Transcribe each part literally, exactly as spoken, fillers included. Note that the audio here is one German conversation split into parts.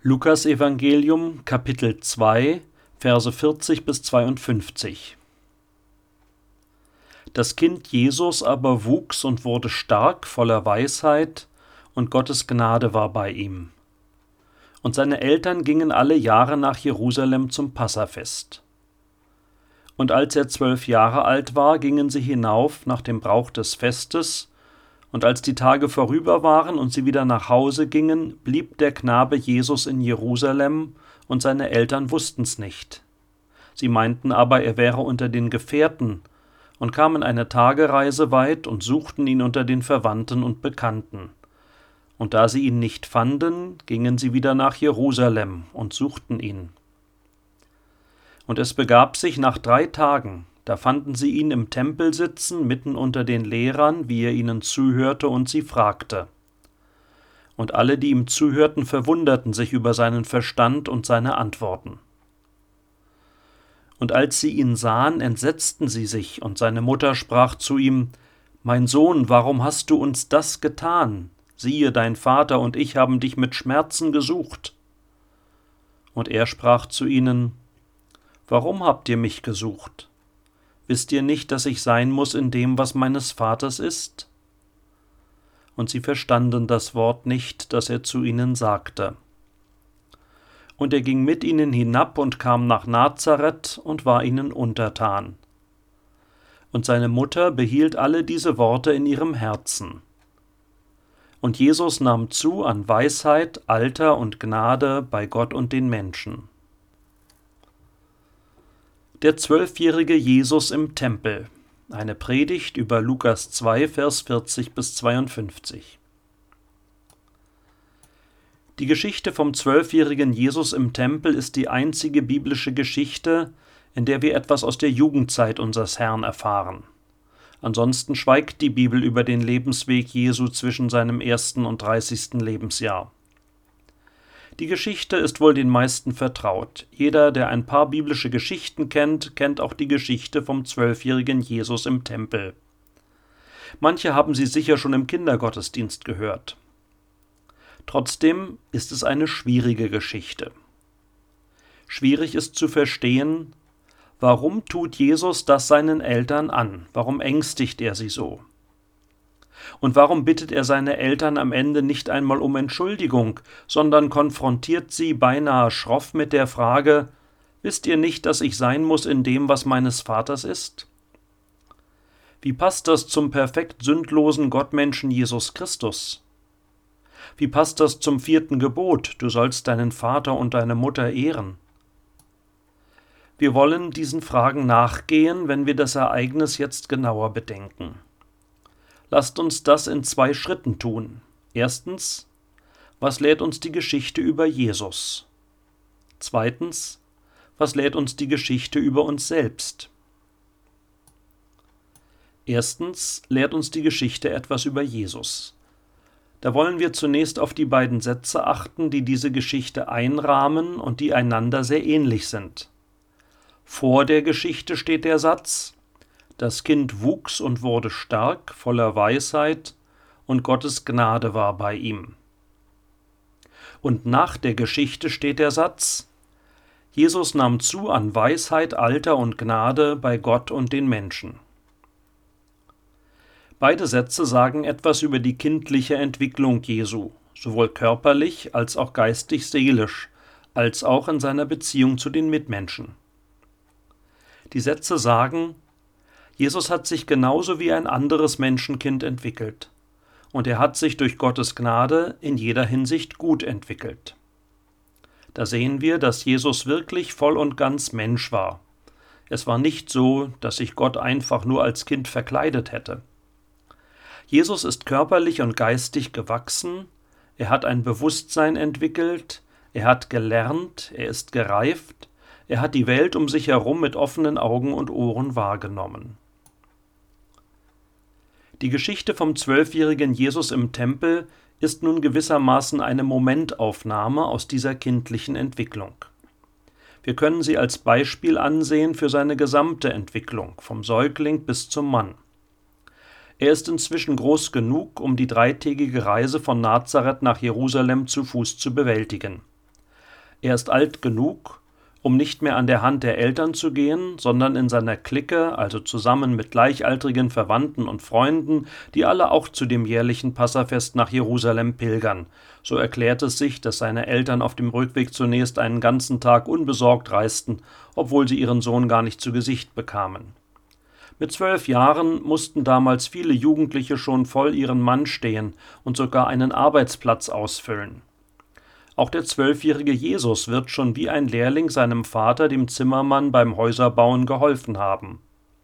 Lukasevangelium, Kapitel zwei, Verse vierzig bis zweiundfünfzig. Das Kind Jesus aber wuchs und wurde stark, voller Weisheit, und Gottes Gnade war bei ihm. Und seine Eltern gingen alle Jahre nach Jerusalem zum Passafest. Und als er zwölf Jahre alt war, gingen sie hinauf nach dem Brauch des Festes, und als die Tage vorüber waren und sie wieder nach Hause gingen, blieb der Knabe Jesus in Jerusalem, und seine Eltern wussten's nicht. Sie meinten aber, er wäre unter den Gefährten, und kamen eine Tagereise weit und suchten ihn unter den Verwandten und Bekannten. Und da sie ihn nicht fanden, gingen sie wieder nach Jerusalem und suchten ihn. Und es begab sich nach drei Tagen, da fanden sie ihn im Tempel sitzen, mitten unter den Lehrern, wie er ihnen zuhörte und sie fragte. Und alle, die ihm zuhörten, verwunderten sich über seinen Verstand und seine Antworten. Und als sie ihn sahen, entsetzten sie sich, und seine Mutter sprach zu ihm: »Mein Sohn, warum hast du uns das getan? Siehe, dein Vater und ich haben dich mit Schmerzen gesucht.« Und er sprach zu ihnen: »Warum habt ihr mich gesucht? Wisst ihr nicht, dass ich sein muss in dem, was meines Vaters ist?« Und sie verstanden das Wort nicht, das er zu ihnen sagte. Und er ging mit ihnen hinab und kam nach Nazareth und war ihnen untertan. Und seine Mutter behielt alle diese Worte in ihrem Herzen. Und Jesus nahm zu an Weisheit, Alter und Gnade bei Gott und den Menschen. Der zwölfjährige Jesus im Tempel. Eine Predigt über Lukas zwei, Vers vierzig bis zweiundfünfzig. Die Geschichte vom zwölfjährigen Jesus im Tempel ist die einzige biblische Geschichte, in der wir etwas aus der Jugendzeit unseres Herrn erfahren. Ansonsten schweigt die Bibel über den Lebensweg Jesu zwischen seinem ersten und dreißigsten Lebensjahr. Die Geschichte ist wohl den meisten vertraut. Jeder, der ein paar biblische Geschichten kennt, kennt auch die Geschichte vom zwölfjährigen Jesus im Tempel. Manche haben sie sicher schon im Kindergottesdienst gehört. Trotzdem ist es eine schwierige Geschichte. Schwierig ist zu verstehen, warum tut Jesus das seinen Eltern an? Warum ängstigt er sie so? Und warum bittet er seine Eltern am Ende nicht einmal um Entschuldigung, sondern konfrontiert sie beinahe schroff mit der Frage: »Wisst ihr nicht, dass ich sein muss in dem, was meines Vaters ist?« Wie passt das zum perfekt sündlosen Gottmenschen Jesus Christus? Wie passt das zum vierten Gebot: Du sollst deinen Vater und deine Mutter ehren? Wir wollen diesen Fragen nachgehen, wenn wir das Ereignis jetzt genauer bedenken. Lasst uns das in zwei Schritten tun. Erstens, was lehrt uns die Geschichte über Jesus? Zweitens, was lehrt uns die Geschichte über uns selbst? Erstens lehrt uns die Geschichte etwas über Jesus. Da wollen wir zunächst auf die beiden Sätze achten, die diese Geschichte einrahmen und die einander sehr ähnlich sind. Vor der Geschichte steht der Satz: Das Kind wuchs und wurde stark, voller Weisheit, und Gottes Gnade war bei ihm. Und nach der Geschichte steht der Satz: Jesus nahm zu an Weisheit, Alter und Gnade bei Gott und den Menschen. Beide Sätze sagen etwas über die kindliche Entwicklung Jesu, sowohl körperlich als auch geistig-seelisch, als auch in seiner Beziehung zu den Mitmenschen. Die Sätze sagen: Jesus hat sich genauso wie ein anderes Menschenkind entwickelt, und er hat sich durch Gottes Gnade in jeder Hinsicht gut entwickelt. Da sehen wir, dass Jesus wirklich voll und ganz Mensch war. Es war nicht so, dass sich Gott einfach nur als Kind verkleidet hätte. Jesus ist körperlich und geistig gewachsen, er hat ein Bewusstsein entwickelt, er hat gelernt, er ist gereift, er hat die Welt um sich herum mit offenen Augen und Ohren wahrgenommen. Die Geschichte vom zwölfjährigen Jesus im Tempel ist nun gewissermaßen eine Momentaufnahme aus dieser kindlichen Entwicklung. Wir können sie als Beispiel ansehen für seine gesamte Entwicklung, vom Säugling bis zum Mann. Er ist inzwischen groß genug, um die dreitägige Reise von Nazareth nach Jerusalem zu Fuß zu bewältigen. Er ist alt genug, um nicht mehr an der Hand der Eltern zu gehen, sondern in seiner Clique, also zusammen mit gleichaltrigen Verwandten und Freunden, die alle auch zu dem jährlichen Passafest nach Jerusalem pilgern. So erklärt es sich, dass seine Eltern auf dem Rückweg zunächst einen ganzen Tag unbesorgt reisten, obwohl sie ihren Sohn gar nicht zu Gesicht bekamen. Mit zwölf Jahren mussten damals viele Jugendliche schon voll ihren Mann stehen und sogar einen Arbeitsplatz ausfüllen. Auch der zwölfjährige Jesus wird schon wie ein Lehrling seinem Vater, dem Zimmermann, beim Häuserbauen geholfen haben.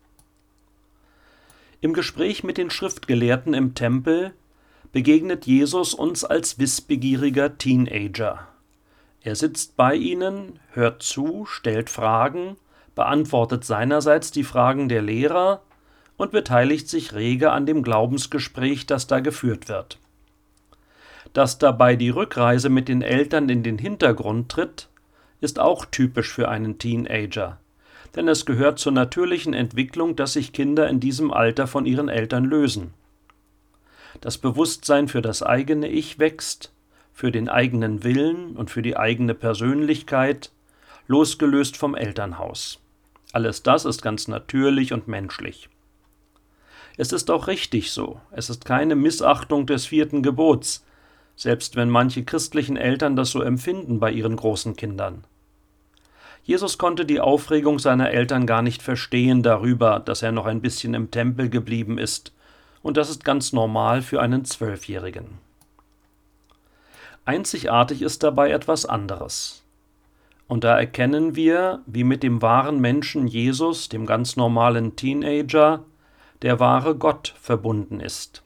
Im Gespräch mit den Schriftgelehrten im Tempel begegnet Jesus uns als wissbegieriger Teenager. Er sitzt bei ihnen, hört zu, stellt Fragen, beantwortet seinerseits die Fragen der Lehrer und beteiligt sich rege an dem Glaubensgespräch, das da geführt wird. Dass dabei die Rückreise mit den Eltern in den Hintergrund tritt, ist auch typisch für einen Teenager, denn es gehört zur natürlichen Entwicklung, dass sich Kinder in diesem Alter von ihren Eltern lösen. Das Bewusstsein für das eigene Ich wächst, für den eigenen Willen und für die eigene Persönlichkeit, losgelöst vom Elternhaus. Alles das ist ganz natürlich und menschlich. Es ist auch richtig so, es ist keine Missachtung des vierten Gebots, selbst wenn manche christlichen Eltern das so empfinden bei ihren großen Kindern. Jesus konnte die Aufregung seiner Eltern gar nicht verstehen darüber, dass er noch ein bisschen im Tempel geblieben ist, und das ist ganz normal für einen Zwölfjährigen. Einzigartig ist dabei etwas anderes. Und da erkennen wir, wie mit dem wahren Menschen Jesus, dem ganz normalen Teenager, der wahre Gott verbunden ist.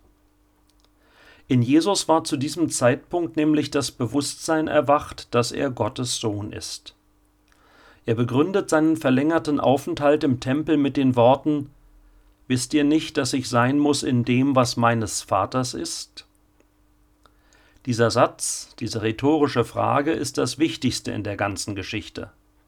In Jesus war zu diesem Zeitpunkt nämlich das Bewusstsein erwacht, dass er Gottes Sohn ist. Er begründet seinen verlängerten Aufenthalt im Tempel mit den Worten: »Wisst ihr nicht, dass ich sein muss in dem, was meines Vaters ist?« Dieser Satz, diese rhetorische Frage ist das Wichtigste in der ganzen Geschichte.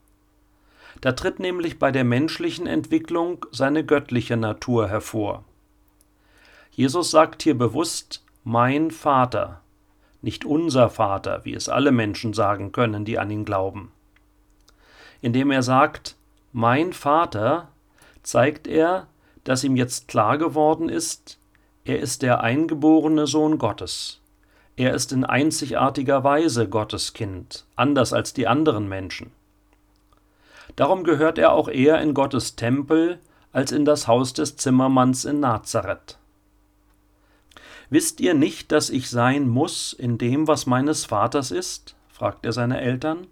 Da tritt nämlich bei der menschlichen Entwicklung seine göttliche Natur hervor. Jesus sagt hier bewusst: »Mein Vater«, nicht unser Vater, wie es alle Menschen sagen können, die an ihn glauben. Indem er sagt, »mein Vater«, zeigt er, dass ihm jetzt klar geworden ist, er ist der eingeborene Sohn Gottes. Er ist in einzigartiger Weise Gottes Kind, anders als die anderen Menschen. Darum gehört er auch eher in Gottes Tempel als in das Haus des Zimmermanns in Nazareth. »Wisst ihr nicht, dass ich sein muss in dem, was meines Vaters ist?« fragt er seine Eltern.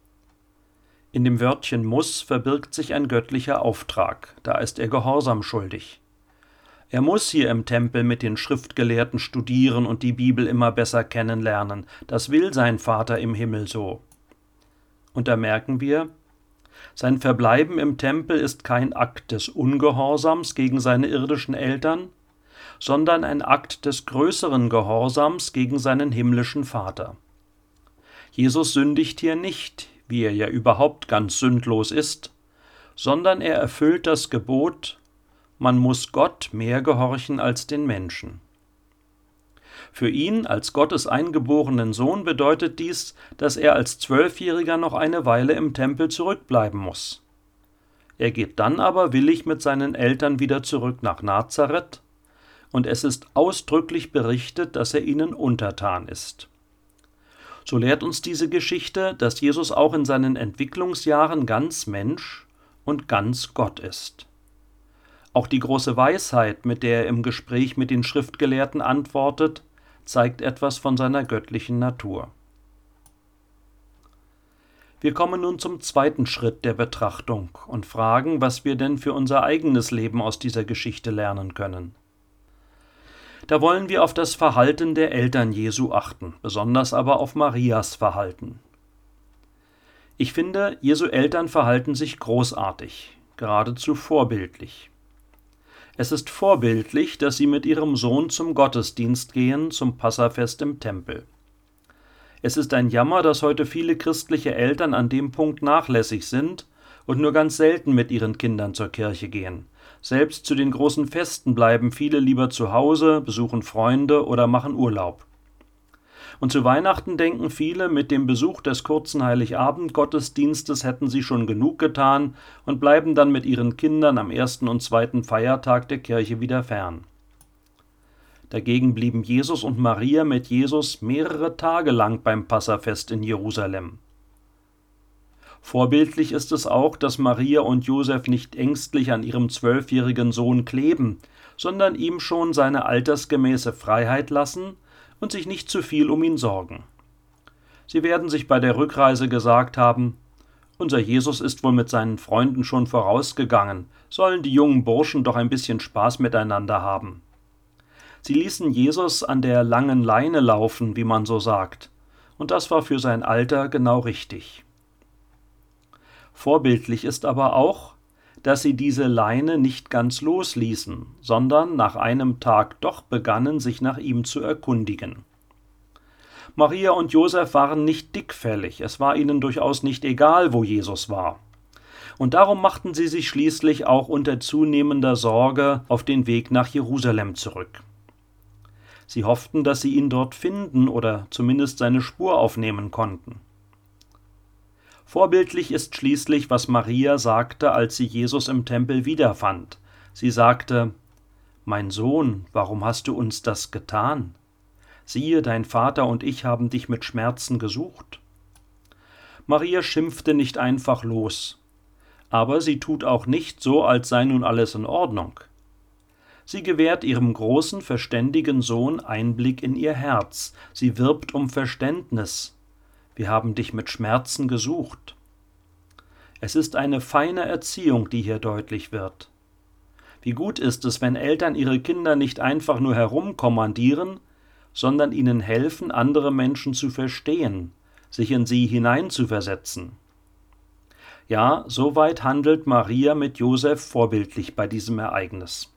In dem Wörtchen muss verbirgt sich ein göttlicher Auftrag, da ist er Gehorsam schuldig. Er muss hier im Tempel mit den Schriftgelehrten studieren und die Bibel immer besser kennenlernen, das will sein Vater im Himmel so. Und da merken wir, sein Verbleiben im Tempel ist kein Akt des Ungehorsams gegen seine irdischen Eltern, sondern ein Akt des größeren Gehorsams gegen seinen himmlischen Vater. Jesus sündigt hier nicht, wie er ja überhaupt ganz sündlos ist, sondern er erfüllt das Gebot, man muss Gott mehr gehorchen als den Menschen. Für ihn als Gottes eingeborenen Sohn bedeutet dies, dass er als Zwölfjähriger noch eine Weile im Tempel zurückbleiben muss. Er geht dann aber willig mit seinen Eltern wieder zurück nach Nazareth, und es ist ausdrücklich berichtet, dass er ihnen untertan ist. So lehrt uns diese Geschichte, dass Jesus auch in seinen Entwicklungsjahren ganz Mensch und ganz Gott ist. Auch die große Weisheit, mit der er im Gespräch mit den Schriftgelehrten antwortet, zeigt etwas von seiner göttlichen Natur. Wir kommen nun zum zweiten Schritt der Betrachtung und fragen, was wir denn für unser eigenes Leben aus dieser Geschichte lernen können. Da wollen wir auf das Verhalten der Eltern Jesu achten, besonders aber auf Marias Verhalten. Ich finde, Jesu Eltern verhalten sich großartig, geradezu vorbildlich. Es ist vorbildlich, dass sie mit ihrem Sohn zum Gottesdienst gehen, zum Passafest im Tempel. Es ist ein Jammer, dass heute viele christliche Eltern an dem Punkt nachlässig sind und nur ganz selten mit ihren Kindern zur Kirche gehen. Selbst zu den großen Festen bleiben viele lieber zu Hause, besuchen Freunde oder machen Urlaub. Und zu Weihnachten denken viele, mit dem Besuch des kurzen Heiligabend-Gottesdienstes hätten sie schon genug getan und bleiben dann mit ihren Kindern am ersten und zweiten Feiertag der Kirche wieder fern. Dagegen blieben Jesus und Maria mit Jesus mehrere Tage lang beim Passafest in Jerusalem. Vorbildlich ist es auch, dass Maria und Josef nicht ängstlich an ihrem zwölfjährigen Sohn kleben, sondern ihm schon seine altersgemäße Freiheit lassen und sich nicht zu viel um ihn sorgen. Sie werden sich bei der Rückreise gesagt haben: Unser Jesus ist wohl mit seinen Freunden schon vorausgegangen, sollen die jungen Burschen doch ein bisschen Spaß miteinander haben. Sie ließen Jesus an der langen Leine laufen, wie man so sagt, und das war für sein Alter genau richtig. Vorbildlich ist aber auch, dass sie diese Leine nicht ganz losließen, sondern nach einem Tag doch begannen, sich nach ihm zu erkundigen. Maria und Josef waren nicht dickfällig, es war ihnen durchaus nicht egal, wo Jesus war. Und darum machten sie sich schließlich auch unter zunehmender Sorge auf den Weg nach Jerusalem zurück. Sie hofften, dass sie ihn dort finden oder zumindest seine Spur aufnehmen konnten. Vorbildlich ist schließlich, was Maria sagte, als sie Jesus im Tempel wiederfand. Sie sagte: »Mein Sohn, warum hast du uns das getan? Siehe, dein Vater und ich haben dich mit Schmerzen gesucht.« Maria schimpfte nicht einfach los, aber sie tut auch nicht so, als sei nun alles in Ordnung. Sie gewährt ihrem großen, verständigen Sohn Einblick in ihr Herz. Sie wirbt um Verständnis. Wir haben dich mit Schmerzen gesucht. Es ist eine feine Erziehung, die hier deutlich wird. Wie gut ist es, wenn Eltern ihre Kinder nicht einfach nur herumkommandieren, sondern ihnen helfen, andere Menschen zu verstehen, sich in sie hineinzuversetzen. Ja, soweit handelt Maria mit Josef vorbildlich bei diesem Ereignis.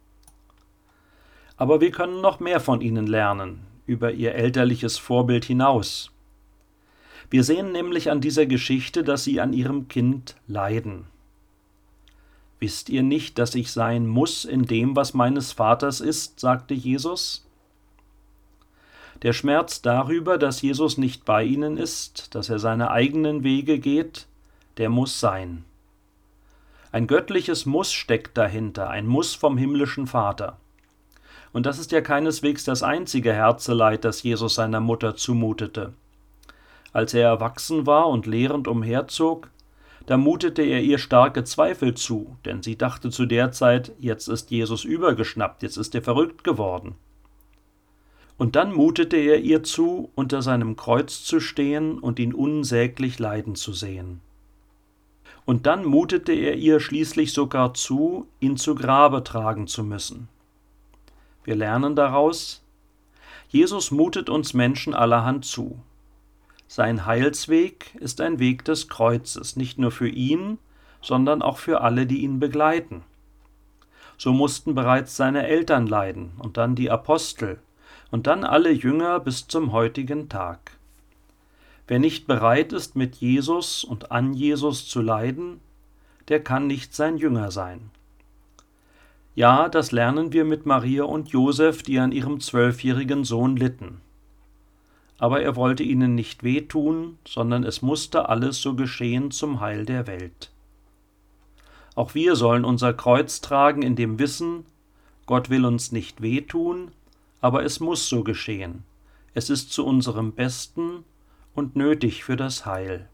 Aber wir können noch mehr von ihnen lernen, über ihr elterliches Vorbild hinaus. Wir sehen nämlich an dieser Geschichte, dass sie an ihrem Kind leiden. »Wisst ihr nicht, dass ich sein muss in dem, was meines Vaters ist?« sagte Jesus. Der Schmerz darüber, dass Jesus nicht bei ihnen ist, dass er seine eigenen Wege geht, der muss sein. Ein göttliches Muss steckt dahinter, ein Muss vom himmlischen Vater. Und das ist ja keineswegs das einzige Herzeleid, das Jesus seiner Mutter zumutete. Als er erwachsen war und lehrend umherzog, da mutete er ihr starke Zweifel zu, denn sie dachte zu der Zeit, jetzt ist Jesus übergeschnappt, jetzt ist er verrückt geworden. Und dann mutete er ihr zu, unter seinem Kreuz zu stehen und ihn unsäglich leiden zu sehen. Und dann mutete er ihr schließlich sogar zu, ihn zu Grabe tragen zu müssen. Wir lernen daraus: Jesus mutet uns Menschen allerhand zu. Sein Heilsweg ist ein Weg des Kreuzes, nicht nur für ihn, sondern auch für alle, die ihn begleiten. So mussten bereits seine Eltern leiden und dann die Apostel und dann alle Jünger bis zum heutigen Tag. Wer nicht bereit ist, mit Jesus und an Jesus zu leiden, der kann nicht sein Jünger sein. Ja, das lernen wir mit Maria und Josef, die an ihrem zwölfjährigen Sohn litten. Aber er wollte ihnen nicht wehtun, sondern es musste alles so geschehen zum Heil der Welt. Auch wir sollen unser Kreuz tragen in dem Wissen, Gott will uns nicht wehtun, aber es muss so geschehen. Es ist zu unserem Besten und nötig für das Heil.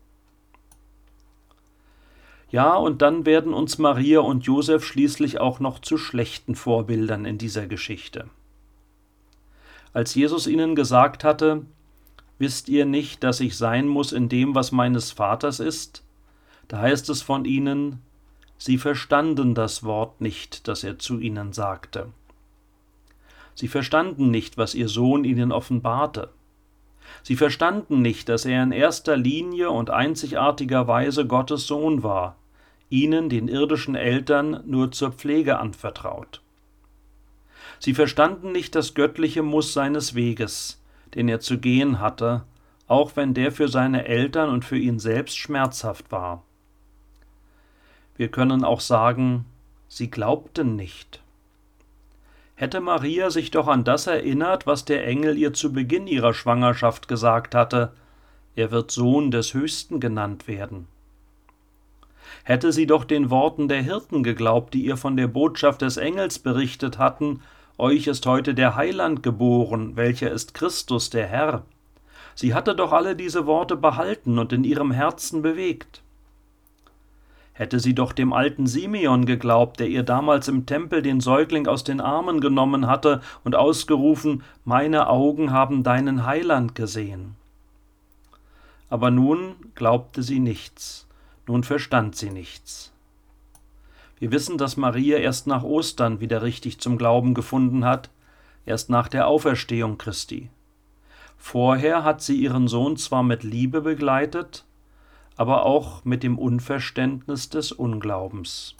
Ja, und dann werden uns Maria und Josef schließlich auch noch zu schlechten Vorbildern in dieser Geschichte. Als Jesus ihnen gesagt hatte: »Wisst ihr nicht, dass ich sein muss in dem, was meines Vaters ist?« Da heißt es von ihnen: Sie verstanden das Wort nicht, das er zu ihnen sagte. Sie verstanden nicht, was ihr Sohn ihnen offenbarte. Sie verstanden nicht, dass er in erster Linie und einzigartiger Weise Gottes Sohn war, ihnen, den irdischen Eltern, nur zur Pflege anvertraut. Sie verstanden nicht das göttliche Muss seines Weges, den er zu gehen hatte, auch wenn der für seine Eltern und für ihn selbst schmerzhaft war. Wir können auch sagen, sie glaubten nicht. Hätte Maria sich doch an das erinnert, was der Engel ihr zu Beginn ihrer Schwangerschaft gesagt hatte: Er wird Sohn des Höchsten genannt werden. Hätte sie doch den Worten der Hirten geglaubt, die ihr von der Botschaft des Engels berichtet hatten: Euch ist heute der Heiland geboren, welcher ist Christus, der Herr. Sie hatte doch alle diese Worte behalten und in ihrem Herzen bewegt. Hätte sie doch dem alten Simeon geglaubt, der ihr damals im Tempel den Säugling aus den Armen genommen hatte und ausgerufen: Meine Augen haben deinen Heiland gesehen. Aber nun glaubte sie nichts, nun verstand sie nichts. Wir wissen, dass Maria erst nach Ostern wieder richtig zum Glauben gefunden hat, erst nach der Auferstehung Christi. Vorher hat sie ihren Sohn zwar mit Liebe begleitet, aber auch mit dem Unverständnis des Unglaubens.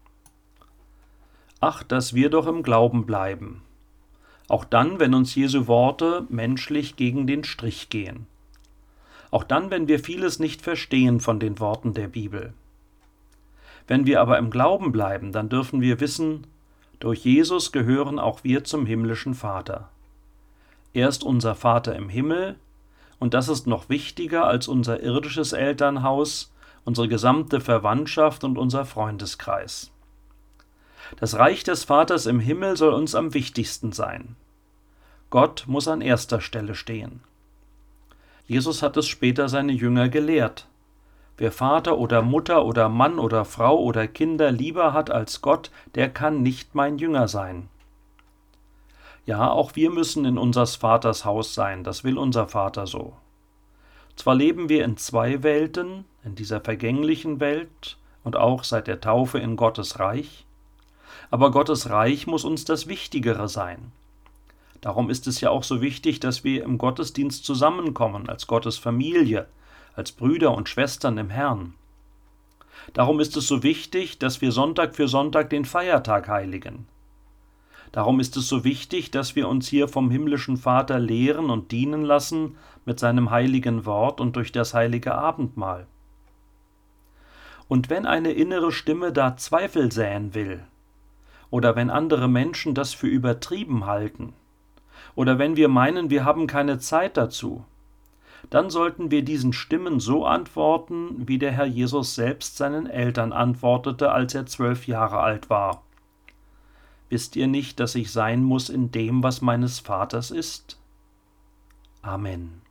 Ach, dass wir doch im Glauben bleiben, auch dann, wenn uns Jesu Worte menschlich gegen den Strich gehen, auch dann, wenn wir vieles nicht verstehen von den Worten der Bibel. Wenn wir aber im Glauben bleiben, dann dürfen wir wissen, durch Jesus gehören auch wir zum himmlischen Vater. Er ist unser Vater im Himmel, und das ist noch wichtiger als unser irdisches Elternhaus, unsere gesamte Verwandtschaft und unser Freundeskreis. Das Reich des Vaters im Himmel soll uns am wichtigsten sein. Gott muss an erster Stelle stehen. Jesus hat es später seine Jünger gelehrt. Wer Vater oder Mutter oder Mann oder Frau oder Kinder lieber hat als Gott, der kann nicht mein Jünger sein. Ja, auch wir müssen in unseres Vaters Haus sein, das will unser Vater so. Zwar leben wir in zwei Welten, in dieser vergänglichen Welt und auch seit der Taufe in Gottes Reich, aber Gottes Reich muss uns das Wichtigere sein. Darum ist es ja auch so wichtig, dass wir im Gottesdienst zusammenkommen, als Gottes Familie, als Brüder und Schwestern im Herrn. Darum ist es so wichtig, dass wir Sonntag für Sonntag den Feiertag heiligen. Darum ist es so wichtig, dass wir uns hier vom himmlischen Vater lehren und dienen lassen mit seinem heiligen Wort und durch das heilige Abendmahl. Und wenn eine innere Stimme da Zweifel säen will, oder wenn andere Menschen das für übertrieben halten, oder wenn wir meinen, wir haben keine Zeit dazu, dann sollten wir diesen Stimmen so antworten, wie der Herr Jesus selbst seinen Eltern antwortete, als er zwölf Jahre alt war. Wisst ihr nicht, dass ich sein muss in dem, was meines Vaters ist? Amen.